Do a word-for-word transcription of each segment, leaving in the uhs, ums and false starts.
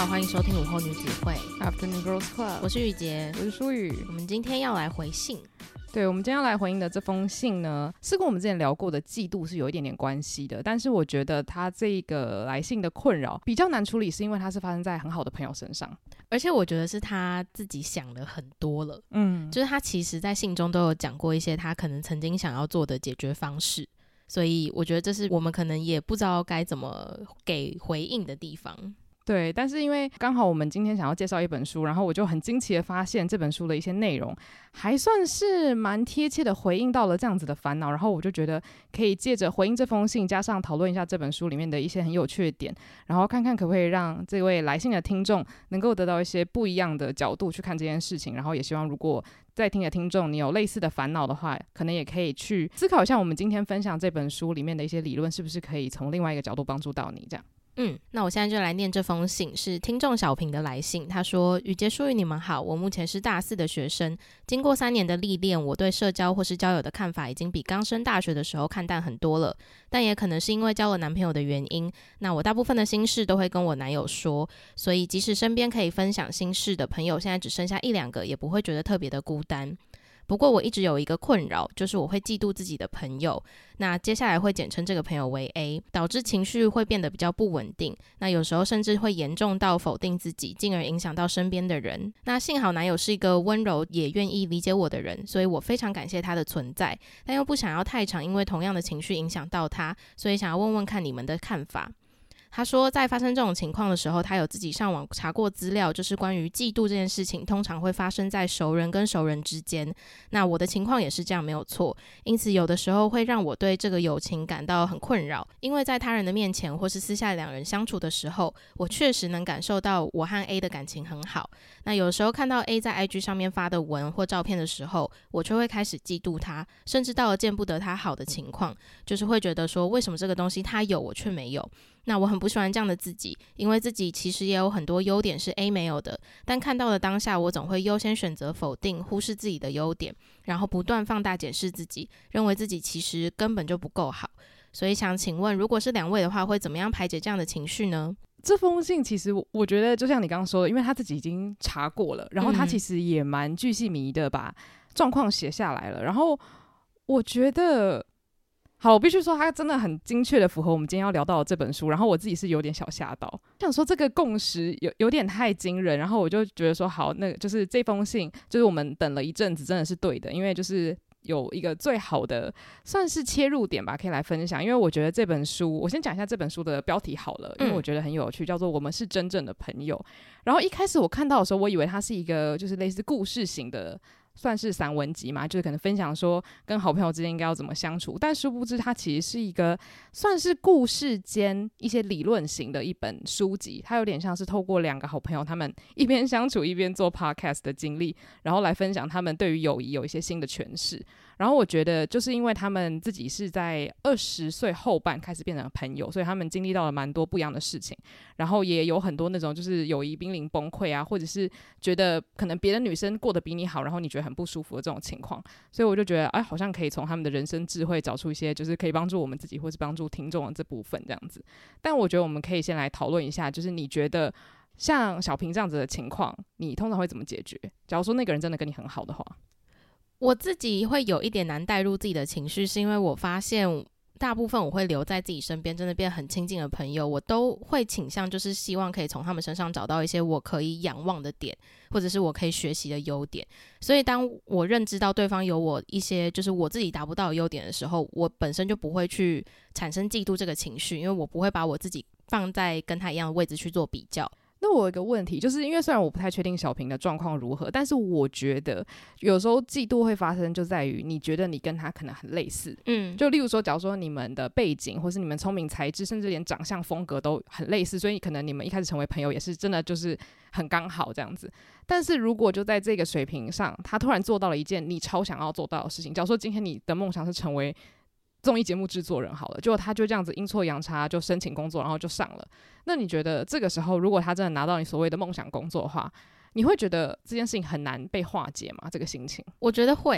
好，欢迎收听午后女子会 Afternoon Girls Club， 我是雨洁， 我是舒雨。 我们今天要来回信。 对，我们今天要来回应的这封信呢，是跟我们之前聊过的嫉妒是有一点点关系的，但是我觉得他这个来信的困扰比较难处理，是因为它是发生在很好的朋友身上， 而且我觉得是他自己想了很多了， 嗯， 就是他其实在信中都有讲过一些他可能曾经想要做的解决方式，所以我觉得这是我们可能也不知道该怎么给回应的地方。 对，但是因为刚好我们今天想要介绍一本书，然后我就很惊奇的发现这本书的一些内容还算是蛮贴切的回应到了这样子的烦恼，然后我就觉得可以借着回应这封信加上讨论一下这本书里面的一些很有趣的点，然后看看可不可以让这位来信的听众能够得到一些不一样的角度去看这件事情，然后也希望如果在听的听众你有类似的烦恼的话，可能也可以去思考一下我们今天分享这本书里面的一些理论是不是可以从另外一个角度帮助到你这样。 嗯，那我现在就来念这封信，是听众小平的来信。他说：雨洁淑雨你们好，我目前是大四的学生，经过三年的历练，我对社交或是交友的看法已经比刚升大学的时候看淡很多了，但也可能是因为交了男朋友的原因，那我大部分的心事都会跟我男友说，所以即使身边可以分享心事的朋友现在只剩下一两个，也不会觉得特别的孤单。不过我一直有一个困扰，就是我会嫉妒自己的朋友，那接下来会简称这个朋友为 A， 导致情绪会变得比较不稳定，那有时候甚至会严重到否定自己，进而影响到身边的人。那幸好男友是一个温柔也愿意理解我的人，所以我非常感谢他的存在，但又不想要太长因为同样的情绪影响到他，所以想要问问看你们的看法。他说在发生这种情况的时候，他有自己上网查过资料，就是关于嫉妒这件事情通常会发生在熟人跟熟人之间，那我的情况也是这样没有错，因此有的时候会让我对这个友情感到很困扰，因为在他人的面前或是私下两人相处的时候，我确实能感受到我和 A 的感情很好，那有时候看到 A 在 I G 上面发的文或照片的时候，我却会开始嫉妒他，甚至到了见不得他好的情况，就是会觉得说为什么这个东西他有我却没有。那我很不喜欢这样的自己，因为自己其实也有很多优点是 A 没有的，但看到的当下我总会优先选择否定，忽视自己的优点，然后不断放大检视自己，认为自己其实根本就不够好。所以想请问，如果是两位的话，会怎么样排解这样的情绪呢？ 这封信其实我觉得就像你刚刚说的，因为他自己已经查过了，然后他其实也蛮巨细靡遗的把状况写下来了，然后我觉得好，我必须说他真的很精确的符合我们今天要聊到的这本书，然后我自己是有点小吓到，想说这个共识有有点太惊人，然后我就觉得说好，那个就是这封信就是我们等了一阵子真的是对的，因为就是有一个最好的算是切入点吧，可以来分享。因为我觉得这本书，我先讲一下这本书的标题好了，因为我觉得很有趣，叫做《我们是真正的朋友》。然后一开始我看到的时候，我以为它是一个就是类似故事型的，算是散文集嘛，就是可能分享说跟好朋友之间应该要怎么相处，但殊不知它其实是一个算是故事间一些理论型的一本书籍，它有点像是透过两个好朋友他们一边相处一边做 podcast 的经历，然后来分享他们对于友谊有一些新的诠释。然后我觉得就是因为他们自己是在二十岁后半开始变成朋友，所以他们经历到了蛮多不一样的事情，然后也有很多那种就是友谊濒临崩溃啊，或者是觉得可能别的女生过得比你好，然后你觉得很不舒服的这种情况。所以我就觉得哎，好像可以从他们的人生智慧找出一些就是可以帮助我们自己或是帮助听众的这部分这样子。但我觉得我们可以先来讨论一下，就是你觉得像小平这样子的情况你通常会怎么解决？假如说那个人真的跟你很好的话。 我自己会有一点难带入自己的情绪，是因为我发现大部分我会留在自己身边真的变很亲近的朋友，我都会倾向就是希望可以从他们身上找到一些我可以仰望的点，或者是我可以学习的优点。所以当我认知到对方有我一些就是我自己达不到的优点的时候，我本身就不会去产生嫉妒这个情绪，因为我不会把我自己放在跟他一样的位置去做比较。 那我有一个问题，就是因为虽然我不太确定小平的状况如何，但是我觉得有时候嫉妒会发生就在于你觉得你跟他可能很类似，嗯，就例如说假如说你们的背景或是你们聪明才智甚至连长相风格都很类似，所以可能你们一开始成为朋友也是真的就是很刚好这样子。但是如果就在这个水平上他突然做到了一件你超想要做到的事情，假如说今天你的梦想是成为综艺节目制作人好了，结果他就这样子阴错阳差就申请工作然后就上了，那你觉得这个时候如果他真的拿到你所谓的梦想工作的话，你会觉得这件事情很难被化解吗？这个心情？ 我觉得会，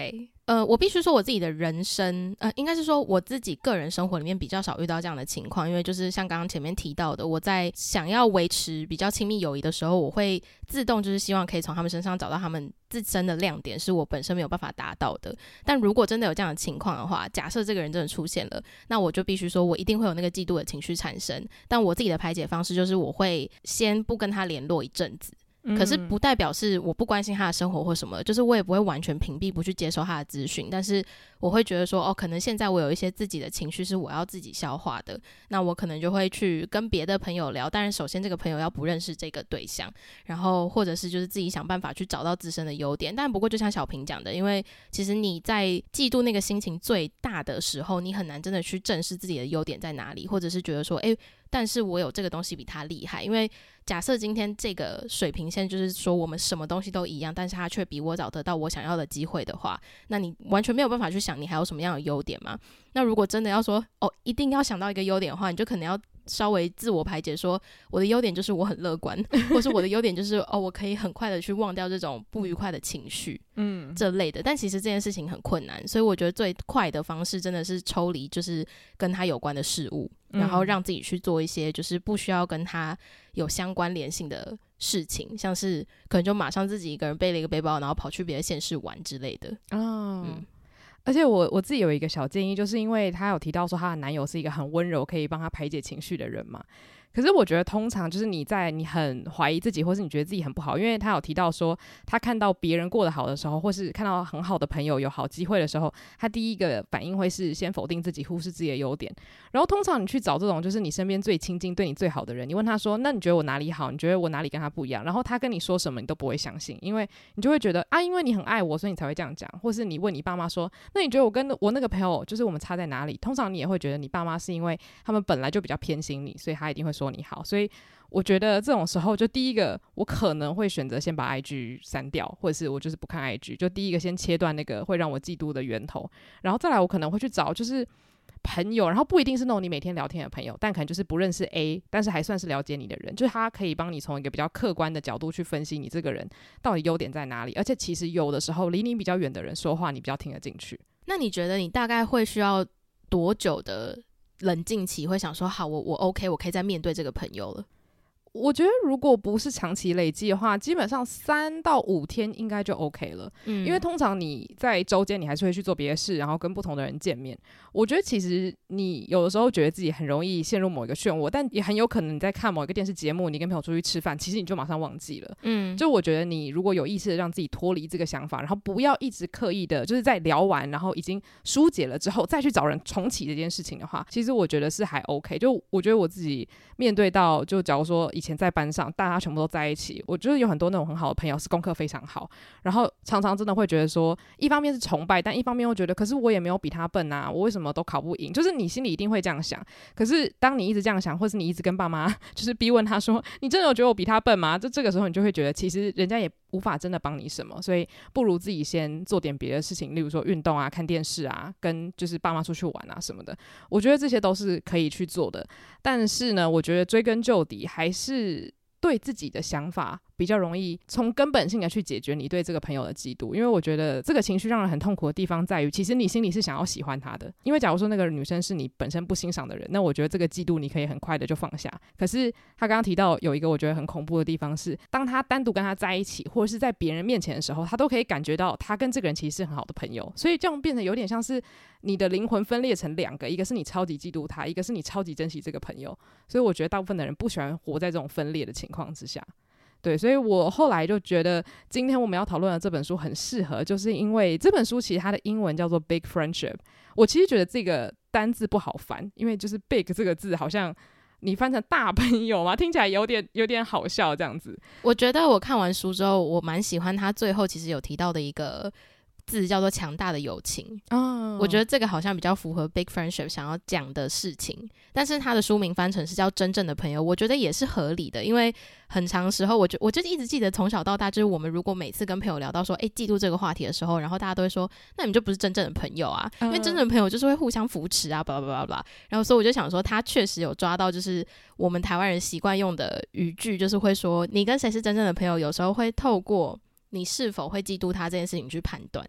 呃，我必须说我自己的人生，呃，应该是说我自己个人生活里面比较少遇到这样的情况，因为就是像刚刚前面提到的，我在想要维持比较亲密友谊的时候，我会自动就是希望可以从他们身上找到他们自身的亮点，是我本身没有办法达到的。但如果真的有这样的情况的话，假设这个人真的出现了，那我就必须说我一定会有那个嫉妒的情绪产生，但我自己的排解方式就是我会先不跟他联络一阵子，可是不代表是我不关心他的生活或什么，就是我也不会完全屏蔽不去接受他的资讯，但是我会觉得说哦，可能现在我有一些自己的情绪是我要自己消化的，那我可能就会去跟别的朋友聊，但是首先这个朋友要不认识这个对象，然后或者是就是自己想办法去找到自身的优点。但不过就像小平讲的，因为其实你在嫉妒那个心情最大的时候，你很难真的去正视自己的优点在哪里，或者是觉得说诶，但是我有这个东西比他厉害，因为假设今天这个水平线就是说我们什么东西都一样，但是他却比我早得到我想要的机会的话，那你完全没有办法去想你还有什么样的优点嘛。那如果真的要说哦，一定要想到一个优点的话，你就可能要稍微自我排解，说我的优点就是我很乐观，或是我的优点就是哦，我可以很快的去忘掉这种不愉快的情绪，嗯，这类的。但其实这件事情很困难，所以我觉得最快的方式真的是抽离，就是跟他有关的事物，然后让自己去做一些就是不需要跟他有相关联性的事情，像是可能就马上自己一个人背了一个背包，然后跑去别的县市玩之类的。哦， 嗯。而且我我自己有一个小建议，就是因为她有提到说她的男友是一个很温柔可以帮她排解情绪的人嘛，可是我觉得通常就是你在你很怀疑自己，或是你觉得自己很不好，因为她有提到说她看到别人过得好的时候，或是看到很好的朋友有好机会的时候，她第一个反应会是先否定自己，忽视自己的优点。然后通常你去找这种就是你身边最亲近对你最好的人，你问他说那你觉得我哪里好，你觉得我哪里跟他不一样，然后他跟你说什么你都不会相信，因为你就会觉得啊，因为你很爱我所以你才会这样讲，或是你问你爸妈说那你觉得我跟我那个朋友就是我们差在哪里，通常你也会觉得你爸妈是因为他们本来就比较偏心你，所以他一定会说你好。所以我觉得这种时候就第一个我可能会选择先把 I G 删掉，或者是我就是不看 I G， 就第一个先切断那个会让我嫉妒的源头，然后再来我可能会去找就是朋友，然后不一定是那种你每天聊天的朋友，但可能就是不认识 A 但是还算是了解你的人，就是他可以帮你从一个比较客观的角度去分析你这个人到底优点在哪里，而且其实有的时候离你比较远的人说话你比较听得进去。 那你觉得你大概会需要多久的冷静期会想说好我我 OK 我可以再面对这个朋友了？ 我觉得如果不是长期累积的话，基本上三到五天应该就 OK 了、嗯、因为通常你在周间你还是会去做别的事，然后跟不同的人见面。我觉得其实你有的时候觉得自己很容易陷入某一个漩涡，但也很有可能你在看某一个电视节目，你跟朋友出去吃饭，其实你就马上忘记了。嗯，就我觉得你如果有意识的让自己脱离这个想法，然后不要一直刻意的就是在聊完然后已经疏解了之后再去找人重启这件事情的话，其实我觉得是还 OK。 就我觉得我自己面对到就假如说以前在班上大家全部都在一起，我觉得有很多那种很好的朋友是功课非常好，然后常常真的会觉得说一方面是崇拜，但一方面又觉得可是我也没有比他笨啊，我为什么都考不赢，就是你心里一定会这样想。可是当你一直这样想，或是你一直跟爸妈就是逼问他说你真的有觉得我比他笨吗，就这个时候你就会觉得其实人家也无法真的帮你什么，所以不如自己先做点别的事情，例如说运动啊、看电视啊、跟就是爸妈出去玩啊什么的，我觉得这些都是可以去做的。但是呢，我觉得追根究底还是对自己的想法比较容易从根本性的去解决你对这个朋友的嫉妒。因为我觉得这个情绪让人很痛苦的地方在于，其实你心里是想要喜欢他的，因为假如说那个女生是你本身不欣赏的人，那我觉得这个嫉妒你可以很快的就放下。可是他刚刚提到有一个我觉得很恐怖的地方是，当他单独跟他在一起或者是在别人面前的时候，他都可以感觉到他跟这个人其实是很好的朋友，所以这样变成有点像是你的灵魂分裂成两个，一个是你超级嫉妒他，一个是你超级珍惜这个朋友。所以我觉得大部分的人不喜欢活在这种分裂的情况之下。对，所以我后来就觉得今天我们要讨论的这本书很适合，就是因为这本书其实它的英文叫做 Big Friendship。 我其实觉得这个单字不好翻，因为就是 Big 这个字好像你翻成大朋友嘛，听起来有点有点好笑这样子。 我觉得我看完书之后我蛮喜欢他最后其实有提到的一个字叫做强大的友情、oh. 我觉得这个好像比较符合 Big Friendship 想要讲的事情，但是他的书名翻成是叫真正的朋友，我觉得也是合理的。因为很长时候我就我就一直记得从小到大，就是我们如果每次跟朋友聊到说诶嫉妒这个话题的时候，然后大家都会说那你们就不是真正的朋友啊、uh. 因为真正的朋友就是会互相扶持啊巴拉巴拉巴拉。然后所以我就想说他确实有抓到就是我们台湾人习惯用的语句，就是会说你跟谁是真正的朋友，有时候会透过你是否会嫉妒他这件事情去判断。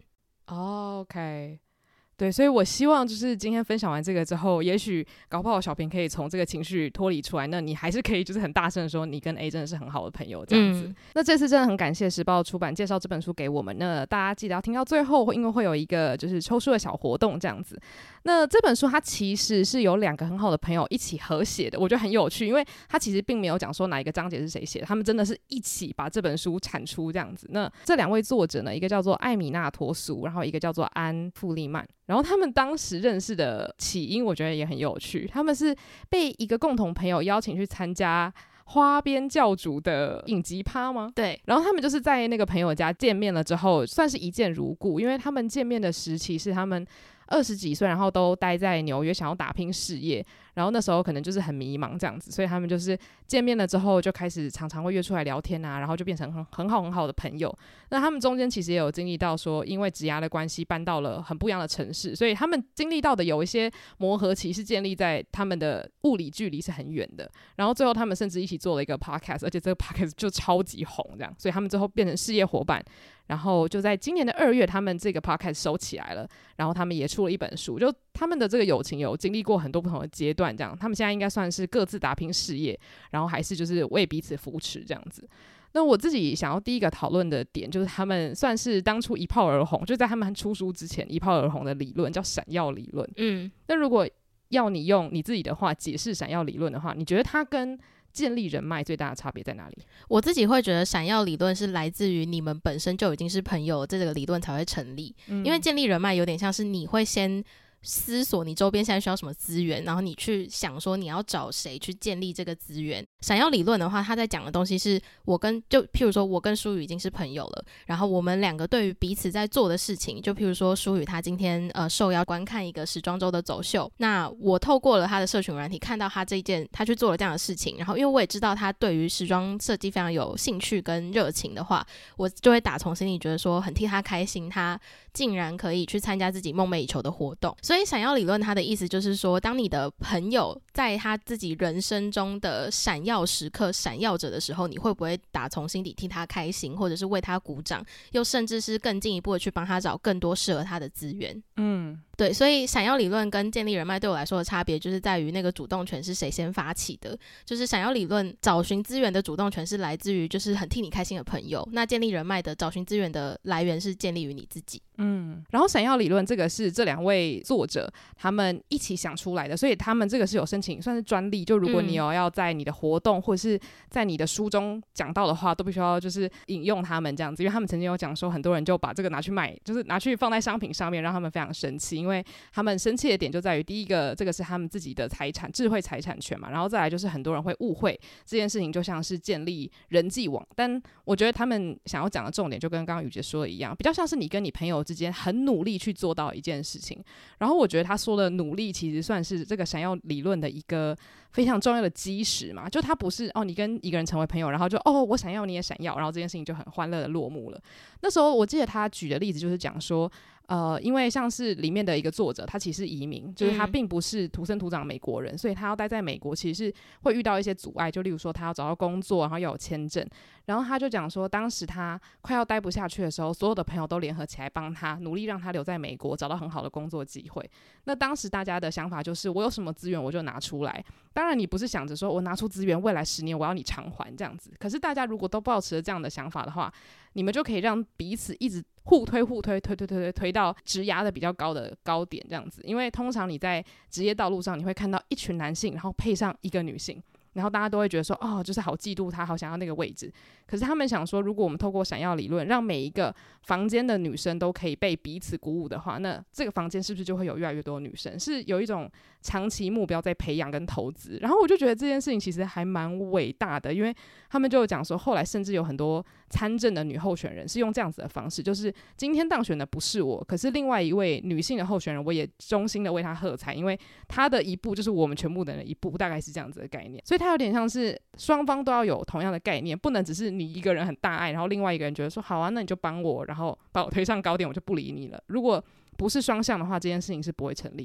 哦 OK，对，所以我希望就是今天分享完这个之后，也许搞不好小平可以从这个情绪脱离出来，那你还是可以就是很大声的说你跟 A 真的是很好的朋友这样子、嗯、那这次真的很感谢时报出版介绍这本书给我们，那大家记得要听到最后，因为会有一个就是抽书的小活动这样子。那这本书它其实是有两个很好的朋友一起合写的，我觉得很有趣，因为它其实并没有讲说哪一个章节是谁写的，他们真的是一起把这本书产出这样子。那这两位作者呢，一个叫做艾米纳托苏，然后一个叫做安富利曼，然后他们当时认识的起因我觉得也很有趣，他们是被一个共同朋友邀请去参加花边教主的影集趴吗？ 对， 然后他们就是在那个朋友家见面了之后算是一见如故，因为他们见面的时期是他们二十几岁，然后都待在纽约想要打拼事业，然后那时候可能就是很迷茫这样子，所以他们就是见面了之后就开始常常会约出来聊天啊，然后就变成很很好很好的朋友。那他们中间其实也有经历到说因为职涯的关系搬到了很不一样的城市，所以他们经历到的有一些磨合期是建立在他们的物理距离是很远的，然后最后他们甚至一起做了一个 podcast， 而且这个 podcast 就超级红这样，所以他们最后变成事业伙伴，然后就在今年的二月他们这个 podcast 收起来了，然后他们也出了一本书，就他们的这个友情有经历过很多不同的阶段这样，他们现在应该算是各自打拼事业，然后还是就是为彼此扶持这样子。那我自己想要第一个讨论的点就是他们算是当初一炮而红，就在他们出书之前一炮而红的理论叫闪耀理论。嗯，那如果要你用你自己的话解释闪耀理论的话，你觉得它跟建立人脉最大的差别在哪里？ 我自己会觉得闪耀理论是来自于你们本身就已经是朋友，这个理论才会成立、嗯、因为建立人脉有点像是你会先思索你周边现在需要什么资源，然后你去想说你要找谁去建立这个资源。闪耀理论的话，他在讲的东西是我跟就譬如说我跟舒宇已经是朋友了，然后我们两个对于彼此在做的事情，就譬如说舒宇他今天呃受邀观看一个时装周的走秀，那我透过了他的社群软体看到他这一件他去做了这样的事情，然后因为我也知道他对于时装设计非常有兴趣跟热情的话，我就会打从心里觉得说很替他开心，他竟然可以去参加自己梦寐以求的活动。所以闪耀理论它的意思就是说，当你的朋友在他自己人生中的闪耀时刻闪耀着的时候，你会不会打从心底替他开心，或者是为他鼓掌，又甚至是更进一步的去帮他找更多适合他的资源。嗯，对，所以闪耀理论跟建立人脉对我来说的差别就是在于那个主动权是谁先发起的。就是闪耀理论找寻资源的主动权是来自于就是很替你开心的朋友，那建立人脉的找寻资源的来源是建立于你自己。 嗯，然后闪耀理论这个是这两位作者他们一起想出来的，所以他们这个是有申请算是专利，就如果你有要在你的活动或者是在你的书中讲到的话，都必须要就是引用他们这样子，因为他们曾经有讲说很多人就把这个拿去卖，就是拿去放在商品上面，让他们非常生气，因为他们生气的点就在于第一个这个是他们自己的财产智慧财产权嘛，然后再来就是很多人会误会这件事情就像是建立人际网，但我觉得他们想要讲的重点就跟刚刚雨洁说的一样，比较像是你跟你朋友之间很努力去做到一件事情，然后我觉得他说的努力其实算是这个闪耀理论的一个非常重要的基石嘛，就他不是哦你跟一个人成为朋友然后就哦我闪耀你也闪耀，然后这件事情就很欢乐的落幕了。那时候我记得他举的例子就是讲说呃，因为像是里面的一个作者他其实是移民，就是他并不是土生土长的美国人、嗯、所以他要待在美国其实是会遇到一些阻碍，就例如说他要找到工作然后要有签证，然后他就讲说当时他快要待不下去的时候，所有的朋友都联合起来帮他努力让他留在美国找到很好的工作机会。那当时大家的想法就是我有什么资源我就拿出来，当然你不是想着说我拿出资源未来十年我要你偿还这样子，可是大家如果都抱持了这样的想法的话，你们就可以让彼此一直互推互推推推推推推到职涯的比较高的高点这样子。因为通常你在职业道路上你会看到一群男性然后配上一个女性，然后大家都会觉得说哦就是好嫉妒他，好想要那个位置。可是他们想说如果我们透过闪耀理论让每一个房间的女生都可以被彼此鼓舞的话，那这个房间是不是就会有越来越多女生，是有一种长期目标在培养跟投资。然后我就觉得这件事情其实还蛮伟大的，因为他们就讲说后来甚至有很多参政的女候选人是用这样子的方式，就是今天当选的不是我，可是另外一位女性的候选人我也衷心的为她喝彩，因为她的一步就是我们全部的人的一步，大概是这样子的概念。所以它有点像是双方都要有同样的概念，不能只是你一个人很大爱，然后另外一个人觉得说好啊那你就帮我，然后把我推上高点我就不理你了。如果不是双向的话这件事情是不会成立的。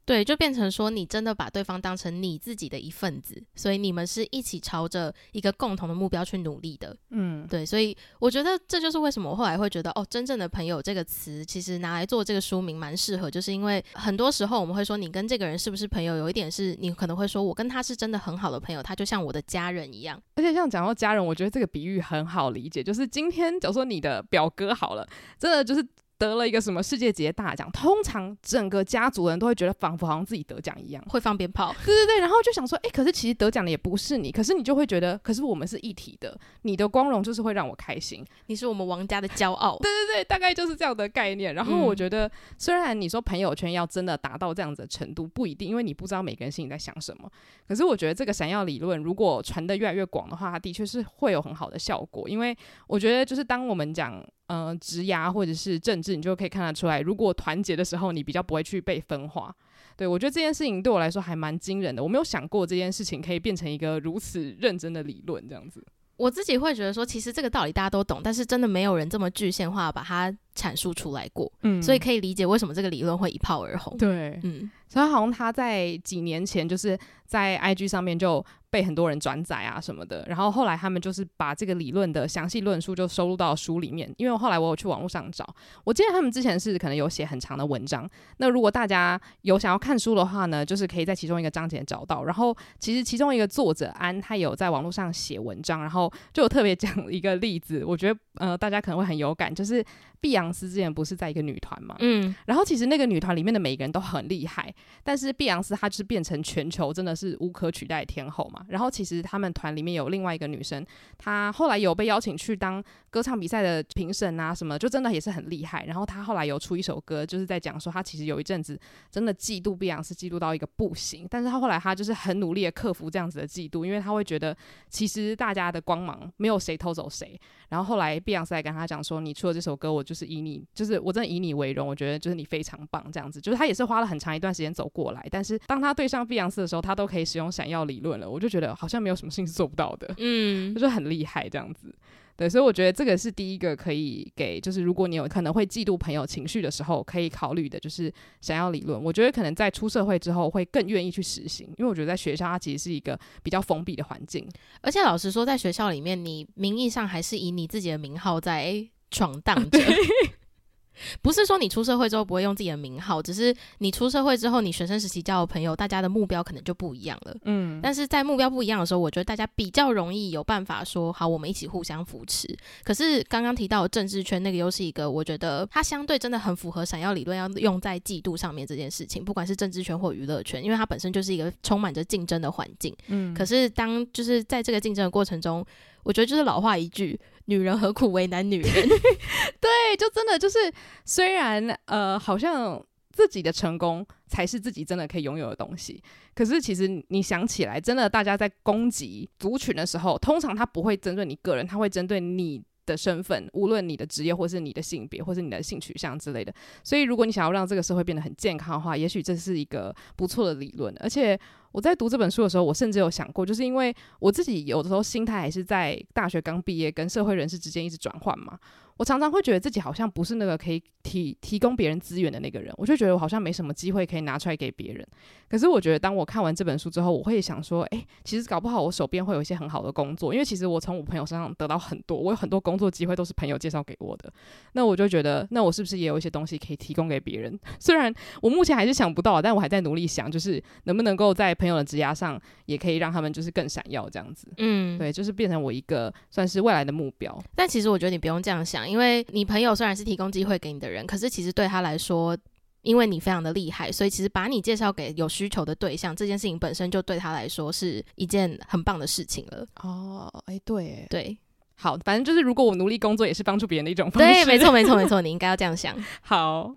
对，就变成说你真的把对方当成你自己的一份子，所以你们是一起朝着一个共同的目标去努力的。嗯，对，所以我觉得这就是为什么我后来会觉得哦，真正的朋友这个词其实拿来做这个书名蛮适合，就是因为很多时候我们会说你跟这个人是不是朋友，有一点是你可能会说我跟他是真的很好的朋友，他就像我的家人一样。 而且像讲到家人，我觉得这个比喻很好理解，就是今天假如说你的表哥好了，真的就是得了一个什么世界级的大奖，通常整个家族人都会觉得仿佛好像自己得奖一样， 会放鞭炮， 对对对，然后就想说，哎、欸，可是其实得奖的也不是你，可是你就会觉得，可是我们是一体的，你的光荣就是会让我开心， 你是我们王家的骄傲， 对对对，大概就是这样的概念。然后我觉得，嗯、虽然你说朋友圈要真的达到这样子的程度不一定，因为你不知道每个人心里在想什么，可是我觉得这个闪耀理论如果传得越来越广的话，它的确是会有很好的效果，因为我觉得就是当我们讲呃，职涯或者是政治，你就可以看得出来，如果团结的时候，你比较不会去被分化。对，我觉得这件事情对我来说还蛮惊人的，我没有想过这件事情可以变成一个如此认真的理论这样子。 我自己会觉得说，其实这个道理大家都懂，但是真的没有人这么具象化把它阐述出来过，嗯，所以可以理解为什么这个理论会一炮而红。 对，嗯，所以好像他在几年前就是在 I G 上面就被很多人转载啊什么的，然后后来他们就是把这个理论的详细论述就收录到书里面，因为后来我有去网络上找，我记得他们之前是可能有写很长的文章，那如果大家有想要看书的话呢，就是可以在其中一个章节找到，然后其实其中一个作者安他有在网络上写文章，然后就有特别讲一个例子，我觉得呃大家可能会很有感，就是碧昂斯之前不是在一个女团嘛，嗯，然后其实那个女团里面的每个人都很厉害，但是碧昂斯她就是变成全球真的是无可取代的天后嘛，然后其实他们团里面有另外一个女生，她后来有被邀请去当歌唱比赛的评审啊什么，就真的也是很厉害，然后她后来有出一首歌，就是在讲说她其实有一阵子真的嫉妒碧昂斯嫉妒到一个不行，但是她后来她就是很努力的克服这样子的嫉妒，因为她会觉得其实大家的光芒没有谁偷走谁，然后后来碧昂斯还跟她讲说，你出了这首歌我就是以你就是我真的以你为荣，我觉得就是你非常棒这样子，就是她也是花了很长一段时间走过来，但是当她对上碧昂斯的时候，她都可以使用闪耀理论了，我就觉得好像没有什么事情是做不到的，嗯，就是很厉害这样子。对，所以我觉得这个是第一个可以给，就是如果你有可能会嫉妒朋友情绪的时候，可以考虑的就是闪耀理论。我觉得可能在出社会之后会更愿意去实行，因为我觉得在学校它其实是一个比较封闭的环境，而且老实说，在学校里面，你名义上还是以你自己的名号在闯荡着。不是说你出社会之后不会用自己的名号，只是你出社会之后，你学生时期交的朋友，大家的目标可能就不一样了。嗯，但是在目标不一样的时候，我觉得大家比较容易有办法说，好，我们一起互相扶持。可是刚刚提到的政治圈，那个又是一个我觉得它相对真的很符合闪耀理论要用在嫉妒上面这件事情，不管是政治圈或娱乐圈，因为它本身就是一个充满着竞争的环境。嗯，可是当就是在这个竞争的过程中，我觉得就是老话一句，女人何苦为难女人。 对，就真的就是虽然呃好像自己的成功才是自己真的可以拥有的东西，可是其实你想起来，真的大家在攻击族群的时候，通常他不会针对你个人，他会针对你的身份，无论你的职业或是你的性别或是你的性取向之类的。所以如果你想要让这个社会变得很健康的话，也许这是一个不错的理论。而且我在读这本书的时候，我甚至有想过，就是因为我自己有的时候心态还是在大学刚毕业跟社会人士之间一直转换嘛，我常常会觉得自己好像不是那个可以提提供别人资源的那个人，我就觉得我好像没什么机会可以拿出来给别人。可是我觉得当我看完这本书之后，我会想说，哎，其实搞不好我手边会有一些很好的工作，因为其实我从我朋友身上得到很多，我有很多工作机会都是朋友介绍给我的。那我就觉得，那我是不是也有一些东西可以提供给别人？虽然我目前还是想不到，但我还在努力想，就是能不能够在朋友的职涯上也可以让他们就是更闪耀这样子。嗯，对，就是变成我一个算是未来的目标。 但其实我觉得你不用这样想，因为你朋友虽然是提供机会给你的人，可是其实对他来说，因为你非常的厉害，所以其实把你介绍给有需求的对象，这件事情本身就对他来说是一件很棒的事情了。 哦，哎，对， 对， 好，反正就是如果我努力工作，也是帮助别人的一种方式。 对，没错，没错，没错，你应该要这样想。 好。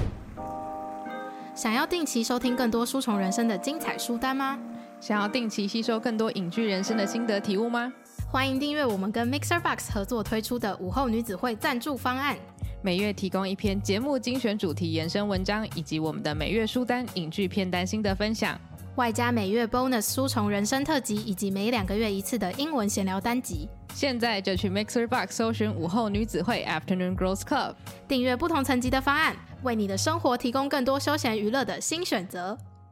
想要定期收听更多书虫人生的精彩书单吗？ 想要定期吸收更多影剧人生的心得体悟吗？ 欢迎订阅我们跟 Mixer Box 合作推出的午后女子会赞助方案， 每月提供一篇节目精选主题延伸文章，以及我们的每月书单、影剧片单心得分享， 外加每月 bonus 书虫人生特辑，以及每两个月一次的英文闲聊单集。 现在就去 Mixer Box 搜寻午后女子会 Afternoon Girls Club， 订阅不同层级的方案，为你的生活提供更多休闲娱乐的新选择。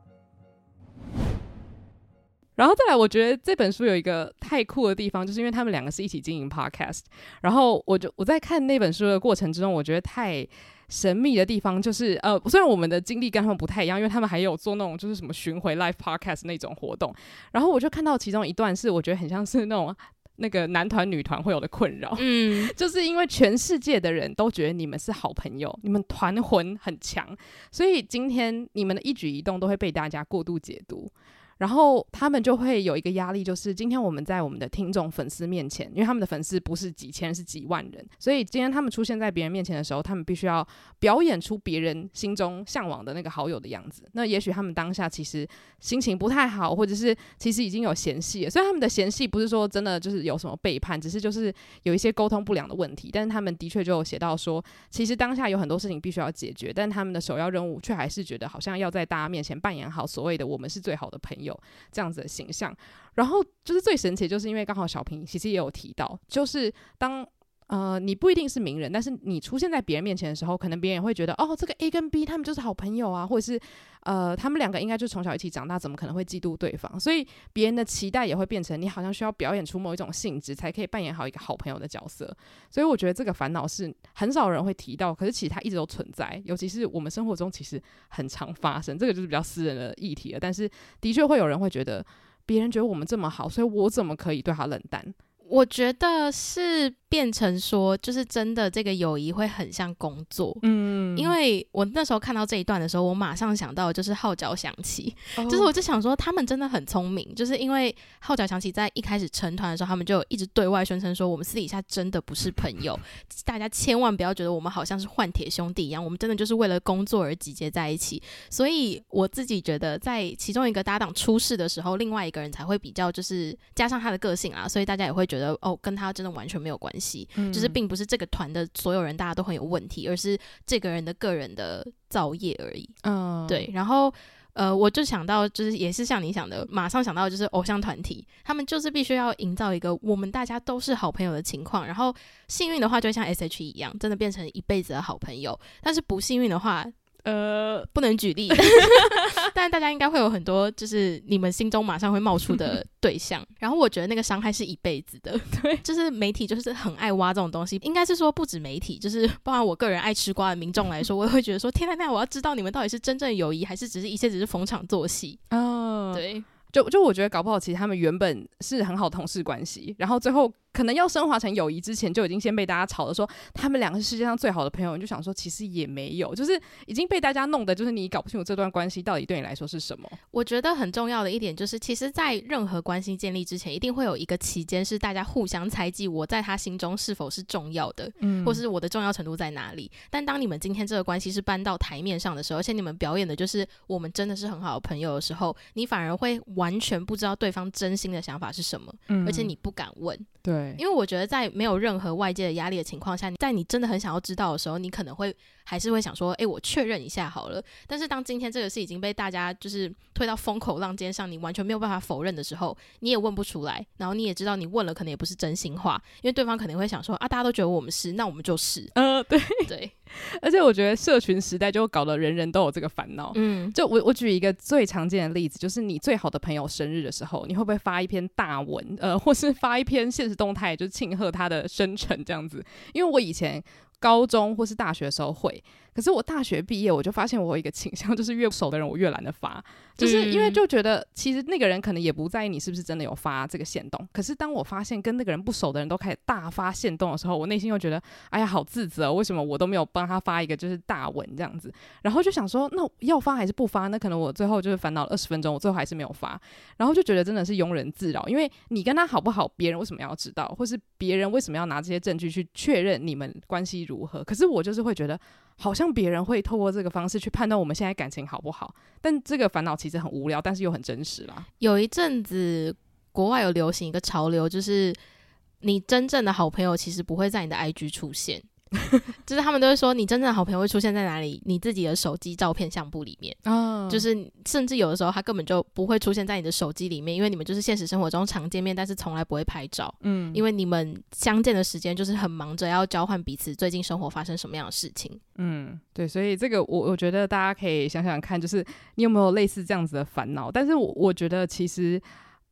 然后再来我觉得这本书有一个太酷的地方，就是因为他们两个是一起经营 podcast， 然后我就我在看那本书的过程之中，我觉得太神秘的地方就是呃，虽然我们的经历跟他们不太一样，因为他们还有做那种就是什么巡回 live podcast 那种活动，然后我就看到其中一段是我觉得很像是那种那个男团女团会有的困扰，嗯，就是因为全世界的人都觉得你们是好朋友，你们团魂很强，所以今天你们的一举一动都会被大家过度解读，然后他们就会有一个压力，就是今天我们在我们的听众粉丝面前，因为他们的粉丝不是几千是几万人，所以今天他们出现在别人面前的时候，他们必须要表演出别人心中向往的那个好友的样子。那也许他们当下其实心情不太好，或者是其实已经有嫌隙了，虽然他们的嫌隙不是说真的就是有什么背叛，只是就是有一些沟通不良的问题，但是他们的确就有写到说，其实当下有很多事情必须要解决，但他们的首要任务却还是觉得好像要在大家面前扮演好所谓的我们是最好的朋友这样子的形象。然后就是最神奇，就是因为刚好小平其实也有提到，就是当呃你不一定是名人，但是你出现在别人面前的时候，可能别人也会觉得哦，这个 A 跟 B 他们就是好朋友啊，或者是呃他们两个应该就从小一起长大，怎么可能会嫉妒对方？所以别人的期待也会变成你好像需要表演出某一种性质，才可以扮演好一个好朋友的角色。所以我觉得这个烦恼是很少人会提到，可是其实它一直都存在，尤其是我们生活中其实很常发生。这个就是比较私人的议题了，但是的确会有人会觉得别人觉得我们这么好，所以我怎么可以对他冷淡？ 我觉得是变成说，就是真的这个友谊会很像工作，嗯，因为我那时候看到这一段的时候，我马上想到的就是号角响起，哦，就是我就想说他们真的很聪明，就是因为号角响起在一开始成团的时候，他们就一直对外宣称说我们私底下真的不是朋友，大家千万不要觉得我们好像是换铁兄弟一样，我们真的就是为了工作而集结在一起。所以我自己觉得在其中一个搭档出事的时候，另外一个人才会比较就是加上他的个性啦，所以大家也会觉得觉得哦，跟他真的完全没有关系，嗯，就是并不是这个团的所有人大家都很有问题，而是这个人的个人的造业而已。嗯，对。然后呃，我就想到，就是也是像你想的，马上想到就是偶像团体，他们就是必须要营造一个我们大家都是好朋友的情况，然后幸运的话就会像 S H E 一样，真的变成一辈子的好朋友，但是不幸运的话。呃，不能举例，但大家应该会有很多，就是你们心中马上会冒出的对象。然后我觉得那个伤害是一辈子的，对，就是媒体就是很爱挖这种东西，应该是说不止媒体，就是包括我个人爱吃瓜的民众来说，我也会觉得说，天哪，那我要知道你们到底是真正友谊，还是只是一切只是逢场作戏？哦，对。 就就我觉得搞不好其实他们原本是很好的同事关系，然后最后可能要升华成友谊之前就已经先被大家吵了说他们两个是世界上最好的朋友，你就想说其实也没有，就是已经被大家弄得就是你搞不清楚这段关系到底对你来说是什么。 我觉得很重要的一点就是其实在任何关系建立之前一定会有一个期间是大家互相猜忌我在他心中是否是重要的，嗯，或是我的重要程度在哪里。但当你们今天这个关系是搬到台面上的时候，而且你们表演的就是我们真的是很好的朋友的时候，你反而会完全不知道对方真心的想法是什么，嗯，而且你不敢问。 对， 因为我觉得在没有任何外界的压力的情况下，在你真的很想要知道的时候，你可能会还是会想说，哎，我确认一下好了。但是当今天这个事已经被大家就是推到风口浪尖上，你完全没有办法否认的时候，你也问不出来，然后你也知道你问了可能也不是真心话，因为对方可能会想说啊，大家都觉得我们是，那我们就是。 呃，对对。 而且我觉得社群时代就搞得人人都有这个烦恼。嗯，就我我举一个最常见的例子，就是你最好的朋友生日的时候，你会不会发一篇大文，呃，或是发一篇现实动态，就是庆贺他的生辰这样子？因为我以前高中或是大学的时候会，可是我大学毕业我就发现我有一个倾向，就是越熟的人我越懒得发，就是因为就觉得其实那个人可能也不在意你是不是真的有发这个限动，可是当我发现跟那个人不熟的人都开始大发限动的时候，我内心又觉得哎呀好自责，为什么我都没有帮他发一个就是大文这样子，然后就想说那要发还是不发，那可能我最后就是烦恼了二十分钟，我最后还是没有发，然后就觉得真的是庸人自扰，因为你跟他好不好别人为什么要知道，或是别人为什么要拿这些证据去确认你们关系如何，可是我就是会觉得好像别人会透过这个方式去判断我们现在感情好不好，但这个烦恼其实很无聊，但是又很真实啦。 有一阵子国外有流行一个潮流，就是你真正的好朋友其实不会在你的 I G 出现就是他们都会说你真正的好朋友会出现在哪里，你自己的手机照片相簿里面、哦、就是甚至有的时候他根本就不会出现在你的手机里面，因为你们就是现实生活中常见面，但是从来不会拍照，嗯，因为你们相见的时间就是很忙着要交换彼此最近生活发生什么样的事情。 嗯，对，所以这个我我觉得大家可以想想看，就是你有没有类似这样子的烦恼，但是我我觉得其实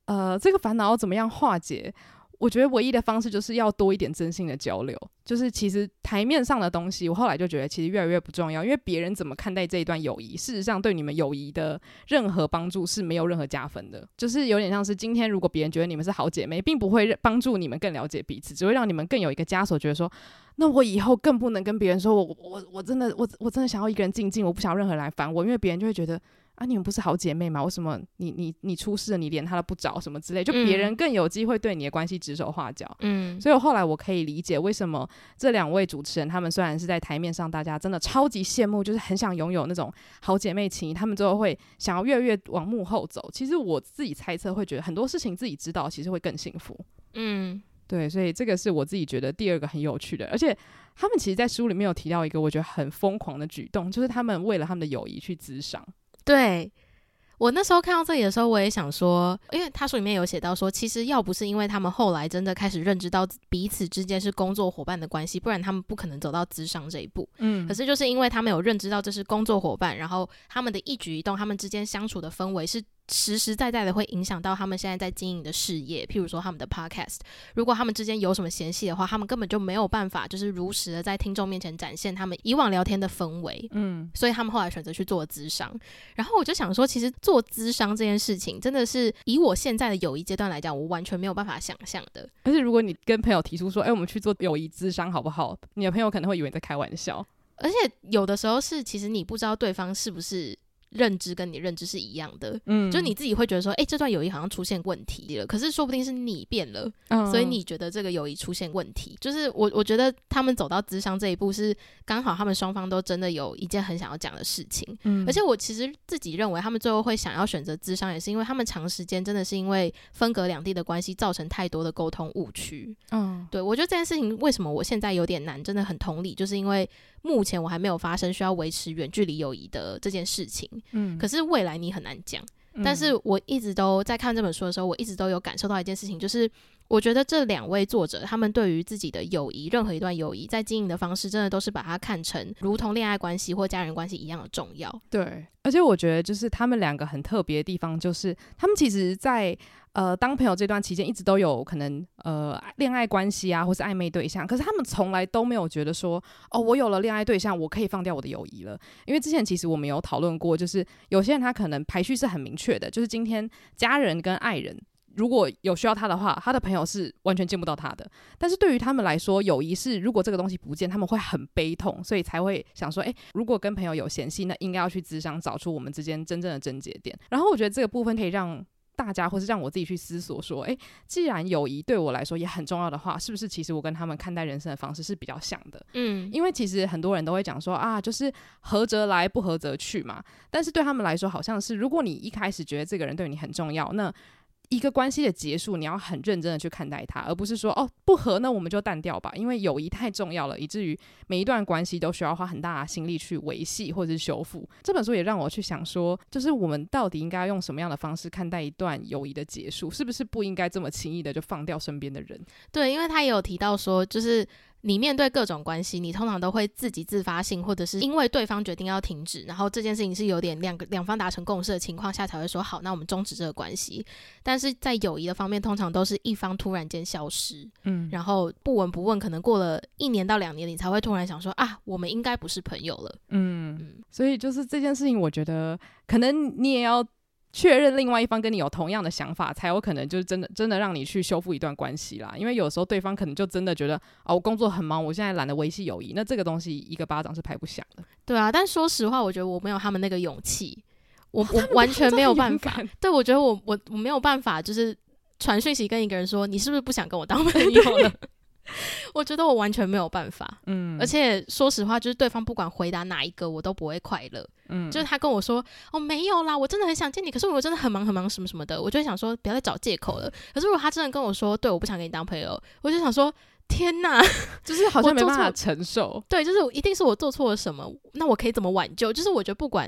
呃，这个烦恼要怎么样化解？我觉得唯一的方式就是要多一点真心的交流，就是其实台面上的东西我后来就觉得其实越来越不重要，因为别人怎么看待这一段友谊事实上对你们友谊的任何帮助是没有任何加分的，就是有点像是今天如果别人觉得你们是好姐妹并不会帮助你们更了解彼此，只会让你们更有一个枷锁，觉得说那我以后更不能跟别人说我我我真的我我真的想要一个人静静，我不想要任何人来烦我，因为别人就会觉得啊，你们不是好姐妹吗？为什么你你你出事了，你连他都不找什么之类，就别人更有机会对你的关系指手画脚。嗯，所以我后来我可以理解为什么这两位主持人，他们虽然是在台面上大家真的超级羡慕，就是很想拥有那种好姐妹情谊，他们最后会想要越来越往幕后走。其实我自己猜测会觉得很多事情自己知道，其实会更幸福。嗯，对，所以这个是我自己觉得第二个很有趣的，而且他们其实在书里面有提到一个我觉得很疯狂的举动，就是他们为了他们的友谊去咨商。 对，我那时候看到这里的时候，我也想说，因为他书里面有写到说，其实要不是因为他们后来真的开始认知到彼此之间是工作伙伴的关系，不然他们不可能走到咨商这一步。嗯，可是就是因为他们有认知到这是工作伙伴，然后他们的一举一动，他们之间相处的氛围是实实在在的会影响到他们现在在经营的事业，譬如说他们的 podcast， 如果他们之间有什么嫌隙的话，他们根本就没有办法就是如实的在听众面前展现他们以往聊天的氛围。嗯，所以他们后来选择去做咨商。然后我就想说，其实做咨商这件事情真的是以我现在的友谊阶段来讲，我完全没有办法想象的。 而且如果你跟朋友提出说，哎、欸，我们去做友谊咨商好不好，你的朋友可能会以为你在开玩笑。 而且有的时候是其实你不知道对方是不是认知跟你认知是一样的，嗯，就你自己会觉得说，哎、欸，这段友谊好像出现问题了，可是说不定是你变了，嗯，所以你觉得这个友谊出现问题。就是我我觉得他们走到諮商这一步是刚好他们双方都真的有一件很想要讲的事情，嗯，而且我其实自己认为他们最后会想要选择諮商，也是因为他们长时间真的是因为分隔两地的关系造成太多的沟通误区。嗯，对，我觉得这件事情为什么我现在有点难真的很同理，就是因为目前我还没有发生需要维持远距离友谊的这件事情，嗯，可是未来你很难讲。但是我一直都在看这本书的时候，我一直都有感受到一件事情，就是我觉得这两位作者他们对于自己的友谊，任何一段友谊在经营的方式真的都是把它看成如同恋爱关系或家人关系一样的重要。 对，而且我觉得就是他们两个很特别的地方，就是他们其实在呃当朋友这段期间一直都有可能呃恋爱关系啊或是暧昧对象，可是他们从来都没有觉得说，哦，我有了恋爱对象我可以放掉我的友谊了。因为之前其实我们有讨论过，就是有些人他可能排序是很明确的，就是今天家人跟爱人如果有需要他的话，他的朋友是完全见不到他的。但是对于他们来说，友谊是如果这个东西不见，他们会很悲痛，所以才会想说，哎，如果跟朋友有嫌隙，那应该要去諮商，找出我们之间真正的症结点。然后我觉得这个部分可以让大家或是让我自己去思索说，哎，既然友谊对我来说也很重要的话，是不是其实我跟他们看待人生的方式是比较像的？嗯，因为其实很多人都会讲说啊，就是合则来不合则去嘛。但是对他们来说，好像是如果你一开始觉得这个人对你很重要，那一个关系的结束你要很认真的去看待它，而不是说哦不合那我们就淡掉吧。因为友谊太重要了，以至于每一段关系都需要花很大的心力去维系或者是修复。这本书也让我去想说，就是我们到底应该用什么样的方式看待一段友谊的结束，是不是不应该这么轻易的就放掉身边的人。 对，因为他也有提到说，就是你面对各种关系，你通常都会自己自发性，或者是因为对方决定要停止，然后这件事情是有点两个两方达成共识的情况下才会说好，那我们终止这个关系。但是在友谊的方面，通常都是一方突然间消失，嗯，然后不闻不问，可能过了一年到两年，你才会突然想说啊，我们应该不是朋友了。嗯嗯，所以就是这件事情，我觉得可能你也要确认另外一方跟你有同样的想法，才有可能就是真的真的让你去修复一段关系啦。因为有时候对方可能就真的觉得哦，我工作很忙，我现在懒得维系友谊，那这个东西一个巴掌是拍不响的。 对啊，但说实话，我觉得我没有他们那个勇气，我我完全没有办法。对，我觉得我我我没有办法，就是传讯息跟一个人说，你是不是不想跟我当朋友了？我觉得我完全没有办法，嗯，而且说实话，就是对方不管回答哪一个，我都不会快乐，嗯，就是他跟我说，哦，没有啦，我真的很想见你，可是我真的很忙很忙什么什么的，我就会想说，不要再找借口了。可是如果他真的跟我说，对，我不想跟你当朋友，我就想说，天哪， 就是好像没办法承受， 对，就是一定是我做错了什么，那我可以怎么挽救？就是我觉得不管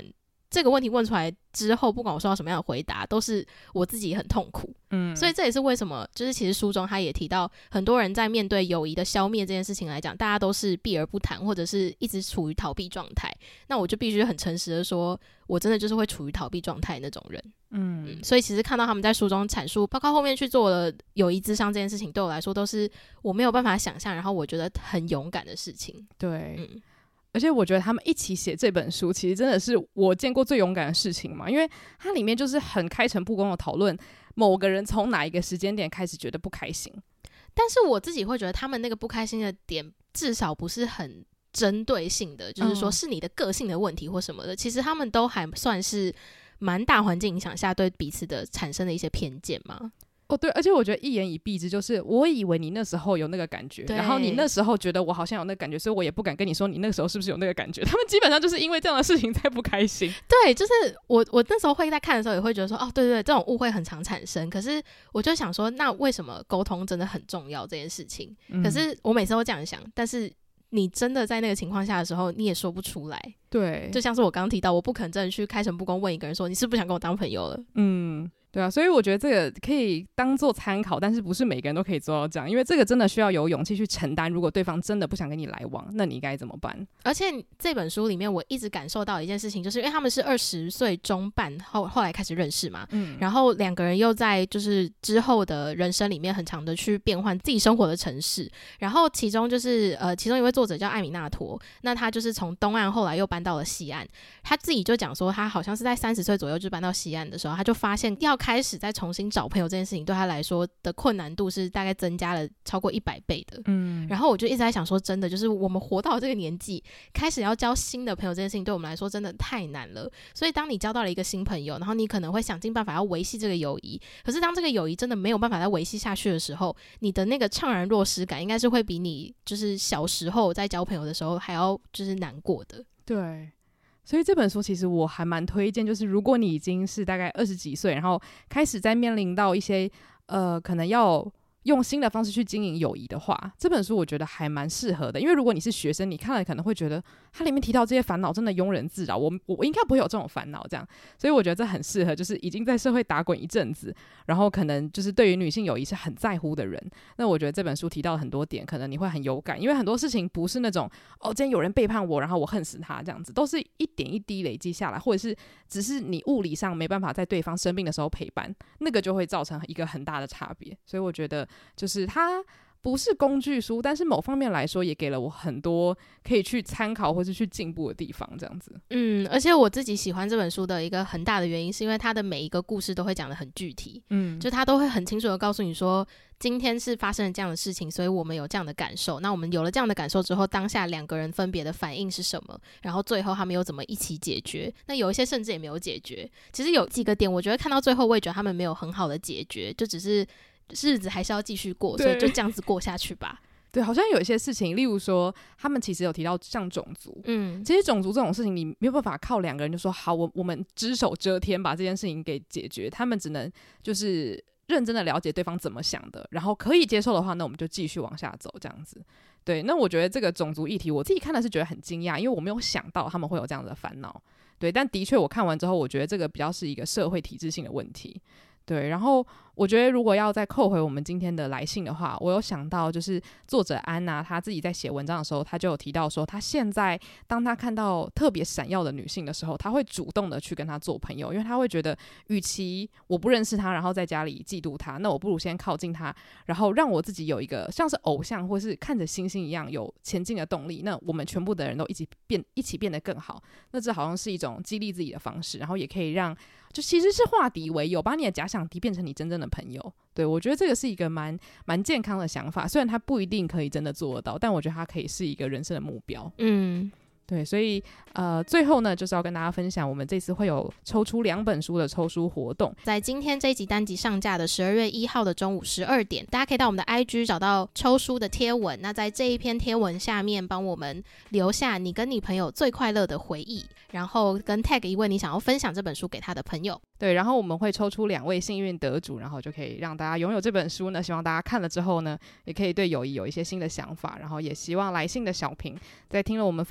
这个问题问出来之后，不管我收到什么样的回答，都是我自己很痛苦。嗯，所以这也是为什么，就是其实书中他也提到，很多人在面对友谊的消灭这件事情来讲，大家都是避而不谈，或者是一直处于逃避状态。那我就必须很诚实的说，我真的就是会处于逃避状态那种人。嗯, 嗯，所以其实看到他们在书中阐述，包括后面去做了友谊諮商这件事情，对我来说都是我没有办法想象，然后我觉得很勇敢的事情。 对，嗯。而且我觉得他们一起写这本书其实真的是我见过最勇敢的事情嘛，因为它里面就是很开诚布公的讨论某个人从哪一个时间点开始觉得不开心。 但是我自己会觉得他们那个不开心的点至少不是很针对性的，就是说是你的个性的问题或什么的、嗯、其实他们都还算是蛮大环境影响下对彼此的产生的一些偏见嘛。 哦，对，而且我觉得一言以蔽之，就是我以为你那时候有那个感觉，然后你那时候觉得我好像有那个感觉，所以我也不敢跟你说你那个时候是不是有那个感觉。他们基本上就是因为这样的事情才不开心。 对，就是我我那时候会在看的时候也会觉得说，哦，对对对，这种误会很常产生。可是我就想说，那为什么沟通真的很重要这件事情？嗯、可是我每次都这样想，但是你真的在那个情况下的时候，你也说不出来。 对， 就像是我刚刚提到，我不可能真的去开诚布公问一个人说，你是不是想跟我当朋友了？ 嗯。对啊，所以我觉得这个可以当做参考，但是不是每个人都可以做到这样，因为这个真的需要有勇气去承担。如果对方真的不想跟你来往，那你该怎么办？ 而且这本书里面，我一直感受到一件事情，就是因为他们是二十岁中半后后来开始认识嘛，嗯，然后两个人又在就是之后的人生里面很长的去变换自己生活的城市，然后其中就是呃，其中一位作者叫艾米纳陀，那他就是从东岸后来又搬到了西岸，他自己就讲说，他好像是在三十岁左右就搬到西岸的时候，他就发现要开始再重新找朋友这件事情对他来说的困难度是大概增加了超过一百倍的。嗯，然后我就一直在想说，真的就是我们活到这个年纪，开始要交新的朋友这件事情对我们来说真的太难了。所以当你交到了一个新朋友，然后你可能会想尽办法要维系这个友谊，可是当这个友谊真的没有办法再维系下去的时候，你的那个怅然若失感应该是会比你就是小时候在交朋友的时候还要就是难过的。 对，所以这本书其实我还蛮推荐，就是如果你已经是大概二十几岁，然后开始在面临到一些呃可能要用新的方式去经营友谊的话，这本书我觉得还蛮适合的。因为如果你是学生，你看了可能会觉得它里面提到这些烦恼真的庸人自扰，我我应该不会有这种烦恼这样。所以我觉得这很适合就是已经在社会打滚一阵子，然后可能就是对于女性友谊是很在乎的人。那我觉得这本书提到了很多点，可能你会很有感，因为很多事情不是那种哦今天有人背叛我然后我恨死他这样子，都是一点一滴累积下来，或者是只是你物理上没办法在对方生病的时候陪伴，那个就会造成一个很大的差别。所以我觉得就是它不是工具书，但是某方面来说也给了我很多可以去参考或是去进步的地方这样子。 嗯，而且我自己喜欢这本书的一个很大的原因是因为它的每一个故事都会讲得很具体，嗯，就它都会很清楚的告诉你说今天是发生了这样的事情，所以我们有这样的感受，那我们有了这样的感受之后，当下两个人分别的反应是什么，然后最后他们又怎么一起解决，那有一些甚至也没有解决。其实有几个点我觉得看到最后我也觉得他们没有很好的解决，就只是日子还是要继续过，所以就这样子过下去吧。 对，好像有一些事情，例如说他们其实有提到像种族，嗯，其实种族这种事情你没有办法靠两个人就说好我我们只手遮天把这件事情给解决，他们只能就是认真的了解对方怎么想的，然后可以接受的话，那我们就继续往下走这样子。对，那我觉得这个种族议题我自己看的是觉得很惊讶，因为我没有想到他们会有这样的烦恼。对，但的确我看完之后我觉得这个比较是一个社会体制性的问题。对，然后我觉得如果要再扣回我们今天的来信的话，我有想到就是作者安啊，他自己在写文章的时候他就有提到说，他现在当他看到特别闪耀的女性的时候，他会主动的去跟她做朋友，因为他会觉得与其我不认识她然后在家里嫉妒她，那我不如先靠近她，然后让我自己有一个像是偶像或是看着星星一样有前进的动力，那我们全部的人都一起变一起变得更好，那这好像是一种激励自己的方式，然后也可以让就其实是化敌为友，把你的假想敌变成你真正的朋友。对，我觉得这个是一个蛮蛮健康的想法，虽然他不一定可以真的做得到，但我觉得他可以是一个人生的目标。嗯，对，所以呃，最后呢，就是要跟大家分享，我们这次会有抽出两本书的抽书活动， 在今天这一集单集上架的十二月一号的中午十二点，大家可以到我们的 I G 找到抽书的贴文，那在这一篇贴文下面帮我们留下你跟你朋友最快乐的回忆，然后跟 tag 一位你想要分享这本书给他的朋友。 对，然后我们会抽出两位幸运得主，然后就可以让大家拥有这本书呢，希望大家看了之后呢，也可以对友谊有一些新的想法，然后也希望来信的小平在听了我们分享之后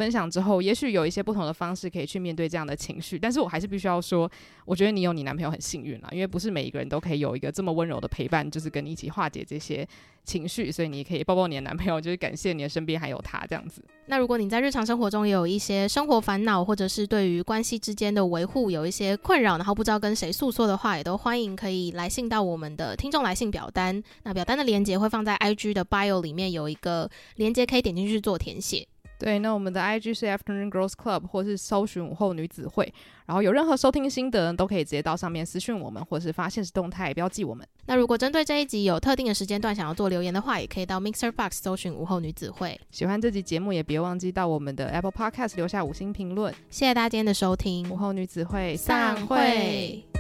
候也许有一些不同的方式可以去面对这样的情绪，但是我还是必须要说，我觉得你有你男朋友很幸运啦，因为不是每一个人都可以有一个这么温柔的陪伴，就是跟你一起化解这些情绪，所以你可以抱抱你的男朋友，就是感谢你的身边还有他这样子。 那如果你在日常生活中也有一些生活烦恼，或者是对于关系之间的维护有一些困扰，然后不知道跟谁诉说的话，也都欢迎可以来信到我们的听众来信表单，那表单的连结会放在 I G 的 bio 里面，有一个连结可以点进去做填写。 对，那我们的 I G 是 Afternoon Girls Club 或是搜寻午后女子会，然后有任何收听心得都可以直接到上面私讯我们，或是发限时动态标记我们。 那如果针对这一集有特定的时间段想要做留言的话，也可以到 Mixer Box 搜寻午后女子会。 喜欢这集节目也别忘记到我们的 Apple Podcast 留下五星评论。 谢谢大家今天的收听， 午后女子会散会。